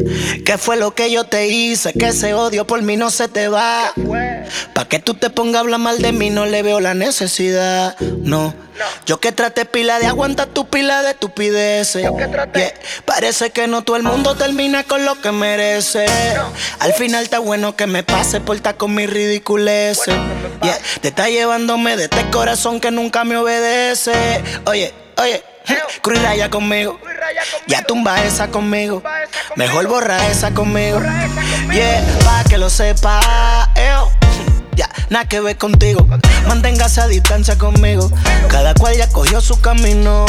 ¿Qué fue lo que yo te hice? Que ese odio por mí no se te va. Pa' que tú te pongas a hablar mal de mí, no le veo la necesidad. No. Yo que traté pila de aguantar tu pila de estupideces. Yeah. Parece que no todo el mundo termina con lo que merece. Al final está bueno que me pase por estar con mis ridiculeces. Yeah. Te está llevándome de este corazón que nunca me obedece. Oye, Cruz raya conmigo. Ya tumba esa conmigo. Mejor borra esa conmigo. Yeah, pa' que lo sepa. Ya, nada que ver contigo. Manténgase a distancia conmigo. Cada cual ya cogió su camino.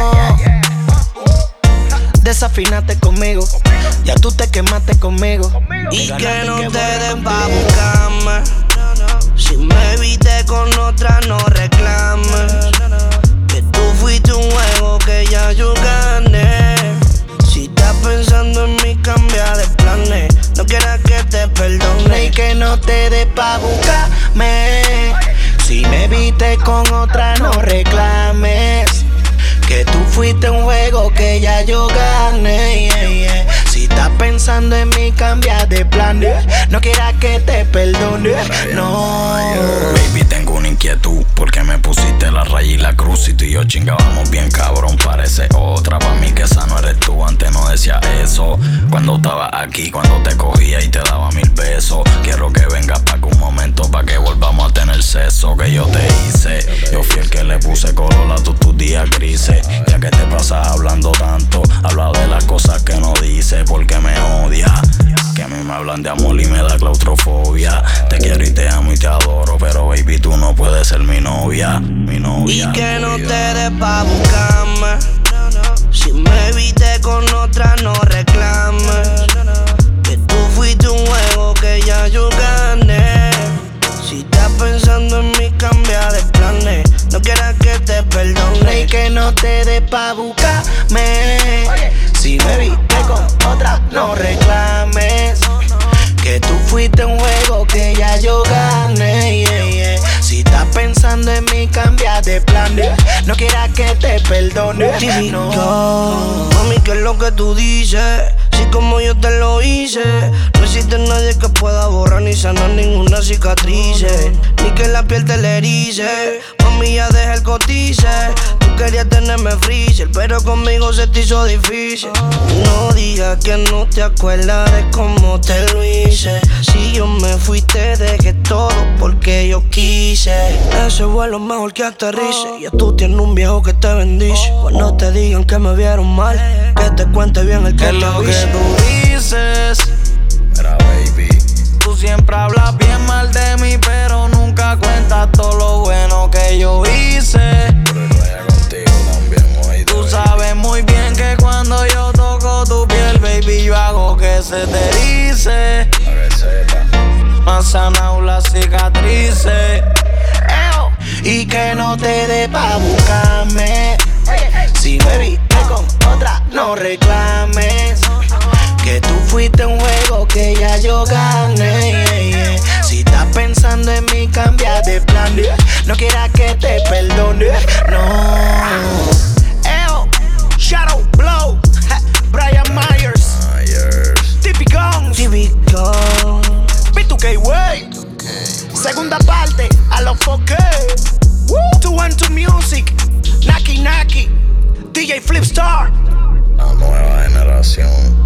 Desafínate conmigo. Ya tú te quemaste conmigo. Y que no te des pa' buscarme. Si me viste con otra, no reclames. Que tú fuiste un juego que ya yo gané. Si estás pensando en mí, cambia de planes. No quieras que te perdone. Y que no te des pa' buscarme. Si me viste con otra, no reclames. Que tú fuiste un juego que ya yo gané. Si estás pensando en mí, cambia de planes. No quieras que te perdone. No. Baby, tengo una inquietud. ¿Por qué me pusiste la raya y la cruz? Si tú y yo chingábamos bien, cabrón, parece otra. Pa' mí que esa no eres tú, antes no decía eso. Cuando estaba aquí, cuando te cogía y te daba 1000 besos. Quiero que vengas pa' que un momento, pa' que volvamos a tener sexo. Que yo te hice, yo fui el que le puse color a tus días grises. Ya que te pasas hablando tanto, habla de las cosas que no dices. Porque me odia, que a mí me hablan de amor y me da claustrofobia. Te quiero y te amo y te adoro, pero baby, tú no puedes ser mi novia. Y que no te des pa' buscarme. Si me viste con otra, no reclames. Que tú fuiste un juego que ya yo gané. Si estás pensando en mí, cambia de planes. No quieras que te perdone. Y que no te des pa' buscarme. Si me viste con otra, no reclames. Que tú fuiste un juego que ya yo gané. Si estás pensando en mí, cambia de plan. No quieras que te perdone. No. Mami, ¿qué es lo que tú dices? Si como yo te lo hice. No existe nadie que pueda borrar ni sanar ninguna cicatriz. Ni que la piel te le erice. Mami, ya deja el cotice. Tú querías tenerme freezer, pero conmigo se te hizo difícil. No digas que no te acuerdas de cómo te lo hice. Si yo me fui, te dejé todo porque yo quise. Ese vuelo mejor que aterrice. Ya tú tienes un viejo que te bendice. Cuando te digan que me vieron mal, que te cuente bien el que te lo avise. que tú dices. Mira, baby, Tú siempre hablas bien mal de mí, pero nunca cuentas todo lo bueno que yo hice. Cruz raya contigo también, oíste, Tú baby. sabes muy bien que cuando yo toco tu piel, baby, yo hago que se te erice. Pa' que sepa. No has sanado las cicatrices. Y que no te dé pa' buscarme. Si me viste con otra, no reclames. Que tú fuiste un juego que ya yo gané. Si estás pensando en mí, cambia de plan. No quieras que te perdone. No. Shadow Blow, Brian Myers, Tipicons, B2K Way. Segunda parte, a los 4K. 212 Music, Naki Naki, DJ Flipstar. La nueva generación.